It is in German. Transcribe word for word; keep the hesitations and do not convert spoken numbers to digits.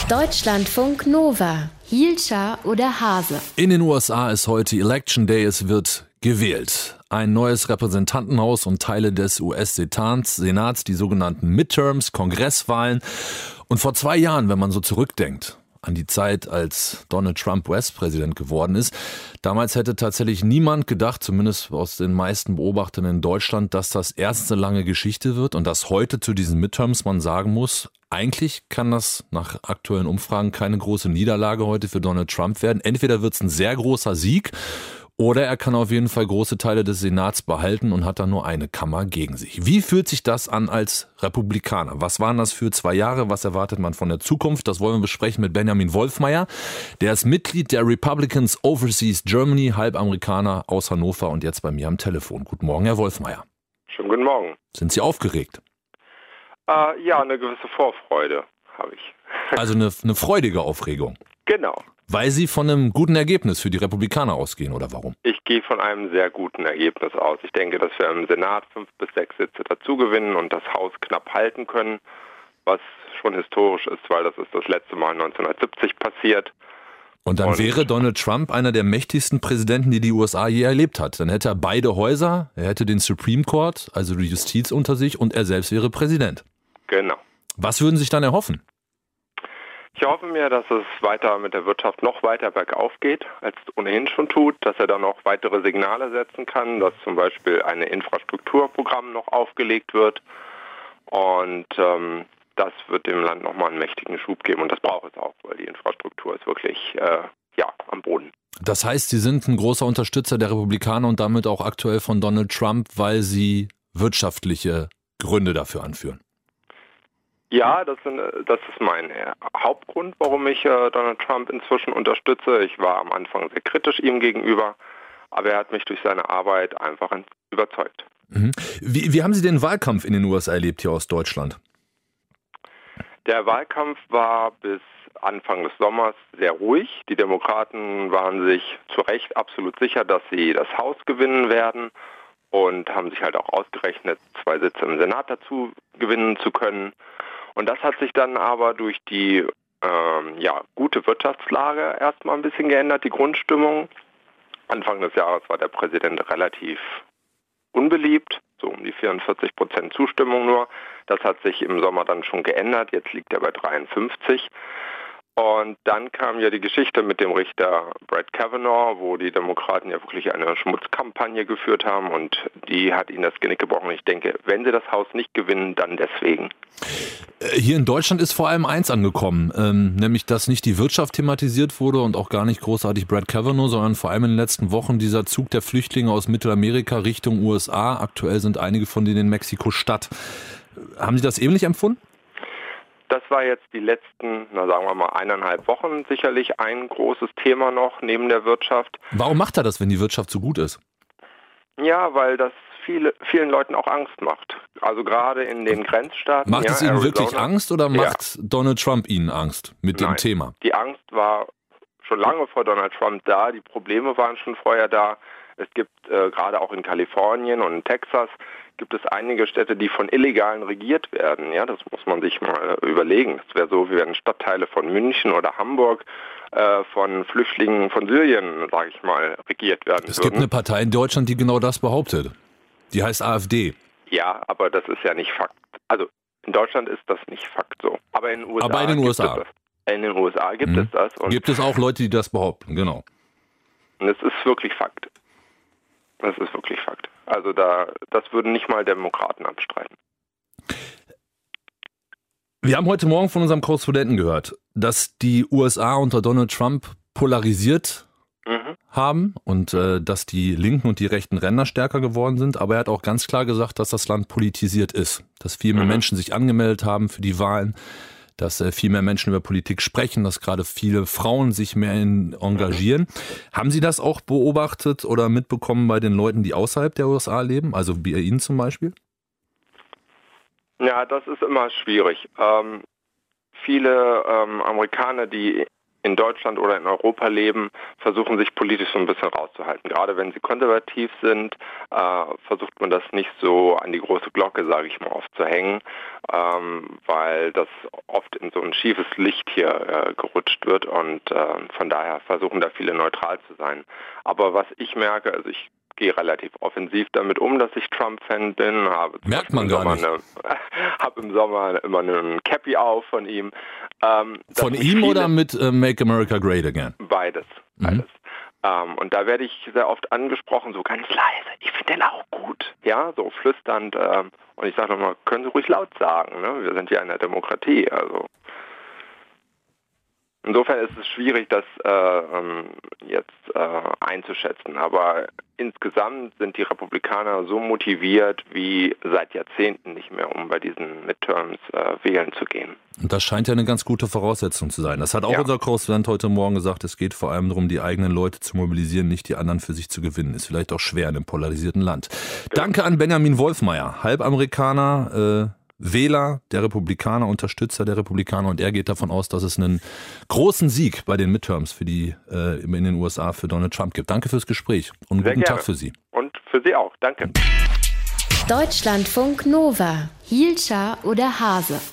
Deutschlandfunk Nova. Hielscher oder Hase? In den U S A ist heute Election Day, es wird gewählt. Ein neues Repräsentantenhaus und Teile des U S-Senats, Senats, die sogenannten Midterms, Kongresswahlen. Und vor zwei Jahren, wenn man so zurückdenkt an die Zeit, als Donald Trump U S-Präsident geworden ist, damals hätte tatsächlich niemand gedacht, zumindest aus den meisten Beobachtern in Deutschland, dass das erst eine lange Geschichte wird und dass heute zu diesen Midterms man sagen muss, eigentlich kann das nach aktuellen Umfragen keine große Niederlage heute für Donald Trump werden. Entweder wird es ein sehr großer Sieg oder er kann auf jeden Fall große Teile des Senats behalten und hat dann nur eine Kammer gegen sich. Wie fühlt sich das an als Republikaner? Was waren das für zwei Jahre? Was erwartet man von der Zukunft? Das wollen wir besprechen mit Benjamin Wolfmeyer. Der ist Mitglied der Republicans Overseas Germany, halb Amerikaner aus Hannover und jetzt bei mir am Telefon. Guten Morgen, Herr Wolfmeyer. Schönen guten Morgen. Sind Sie aufgeregt? Äh, ja, eine gewisse Vorfreude habe ich. Also eine, eine freudige Aufregung? Genau. Weil Sie von einem guten Ergebnis für die Republikaner ausgehen, oder warum? Ich gehe von einem sehr guten Ergebnis aus. Ich denke, dass wir im Senat fünf bis sechs Sitze dazu gewinnen und das Haus knapp halten können, was schon historisch ist, weil das ist das letzte Mal neunzehnhundertsiebzig passiert. Und dann und wäre Donald Trump einer der mächtigsten Präsidenten, die die U S A je erlebt hat. Dann hätte er beide Häuser, er hätte den Supreme Court, also die Justiz unter sich und er selbst wäre Präsident. Genau. Was würden Sie sich dann erhoffen? Ich hoffe mir, dass es weiter mit der Wirtschaft noch weiter bergauf geht, als es ohnehin schon tut, dass er dann noch weitere Signale setzen kann, dass zum Beispiel ein Infrastrukturprogramm noch aufgelegt wird und ähm, das wird dem Land nochmal einen mächtigen Schub geben und das braucht es auch, weil die Infrastruktur ist wirklich äh, ja, am Boden. Das heißt, Sie sind ein großer Unterstützer der Republikaner und damit auch aktuell von Donald Trump, weil Sie wirtschaftliche Gründe dafür anführen? Ja, das, sind, das ist mein Hauptgrund, warum ich äh, Donald Trump inzwischen unterstütze. Ich war am Anfang sehr kritisch ihm gegenüber, aber er hat mich durch seine Arbeit einfach überzeugt. Mhm. Wie, wie haben Sie den Wahlkampf in den U S A erlebt hier aus Deutschland? Der Wahlkampf war bis Anfang des Sommers sehr ruhig. Die Demokraten waren sich zu Recht absolut sicher, dass sie das Haus gewinnen werden und haben sich halt auch ausgerechnet, zwei Sitze im Senat dazu gewinnen zu können. Und das hat sich dann aber durch die ähm, ja, gute Wirtschaftslage erstmal ein bisschen geändert, die Grundstimmung. Anfang des Jahres war der Präsident relativ unbeliebt, so um die vierundvierzig Prozent Zustimmung nur. Das hat sich im Sommer dann schon geändert, jetzt liegt er bei dreiundfünfzig. Und dann kam ja die Geschichte mit dem Richter Brett Kavanaugh, wo die Demokraten ja wirklich eine Schmutzkampagne geführt haben und die hat ihnen das Genick gebrochen. Ich denke, wenn sie das Haus nicht gewinnen, dann deswegen. Hier in Deutschland ist vor allem eins angekommen, ähm, nämlich dass nicht die Wirtschaft thematisiert wurde und auch gar nicht großartig Brett Kavanaugh, sondern vor allem in den letzten Wochen dieser Zug der Flüchtlinge aus Mittelamerika Richtung U S A. Aktuell sind einige von denen in Mexiko-Stadt. Haben Sie das ähnlich empfunden? Das war jetzt die letzten, na sagen wir mal, eineinhalb Wochen sicherlich ein großes Thema noch neben der Wirtschaft. Warum macht er das, wenn die Wirtschaft so gut ist? Ja, weil das viele, vielen Leuten auch Angst macht. Also gerade in den Grenzstaaten. Macht ja, es Ihnen Arizona, wirklich Angst oder macht ja. Donald Trump Ihnen Angst mit Nein, dem Thema? Die Angst war schon lange vor Donald Trump da, die Probleme waren schon vorher da. Es gibt äh, gerade auch in Kalifornien und in Texas gibt es einige Städte, die von Illegalen regiert werden. Ja, das muss man sich mal überlegen. Es wäre so, wie wenn Stadtteile von München oder Hamburg äh, von Flüchtlingen von Syrien, sage ich mal, regiert werden Es würden. gibt eine Partei in Deutschland, die genau das behauptet. Die heißt AfD. Ja, aber das ist ja nicht Fakt. Also in Deutschland ist das nicht Fakt so. Aber in den U S A, aber in den U S A. Gibt es das. In den U S A gibt mhm. es das. Und gibt es auch Leute, die das behaupten, genau. Und es ist wirklich Fakt. Das ist wirklich Fakt. Also da, das würden nicht mal Demokraten abstreiten. Wir haben heute Morgen von unserem Korrespondenten gehört, dass die U S A unter Donald Trump polarisiert mhm. haben und äh, dass die linken und die rechten Ränder stärker geworden sind. Aber er hat auch ganz klar gesagt, dass das Land politisiert ist, dass viel mehr mhm. Menschen sich angemeldet haben für die Wahlen, dass äh, viel mehr Menschen über Politik sprechen, dass gerade viele Frauen sich mehr in, engagieren. Mhm. Haben Sie das auch beobachtet oder mitbekommen bei den Leuten, die außerhalb der U S A leben, also bei Ihnen zum Beispiel? Ja, das ist immer schwierig. Ähm, viele ähm, Amerikaner, die in Deutschland oder in Europa leben, versuchen sich politisch so ein bisschen rauszuhalten. Gerade wenn sie konservativ sind, äh, versucht man das nicht so an die große Glocke, sage ich mal, aufzuhängen, ähm, weil das oft in so ein schiefes Licht hier äh, gerutscht wird und äh, von daher versuchen da viele neutral zu sein. Aber was ich merke, also ich gehe relativ offensiv damit um, dass ich Trump-Fan bin. Habe Merkt man gar nicht. Habe im Sommer immer einen Cappy auf von ihm. Ähm, von ihm oder mit äh, Make America Great Again? Beides, beides. Mhm. Ähm, und da werde ich sehr oft angesprochen, so ganz leise. Ich finde den auch gut, ja, so flüsternd. Ähm, und ich sage nochmal, können Sie ruhig laut sagen, ne? Wir sind ja in der Demokratie, also. Insofern ist es schwierig, das äh, jetzt äh, einzuschätzen. Aber insgesamt sind die Republikaner so motiviert wie seit Jahrzehnten nicht mehr, um bei diesen Midterms äh, wählen zu gehen. Und das scheint ja eine ganz gute Voraussetzung zu sein. Das hat auch ja. unser Korrespondent heute Morgen gesagt. Es geht vor allem darum, die eigenen Leute zu mobilisieren, nicht die anderen für sich zu gewinnen. Ist vielleicht auch schwer in einem polarisierten Land. Ja. Danke an Benjamin Wolfmeier, Halbamerikaner, äh, Wähler der Republikaner, Unterstützer der Republikaner, und er geht davon aus, dass es einen großen Sieg bei den Midterms für die äh, in den U S A für Donald Trump gibt. Danke fürs Gespräch und Sehr guten gerne. Tag für Sie. Und für Sie auch. Danke. Deutschlandfunk Nova. Hielscher oder Hase?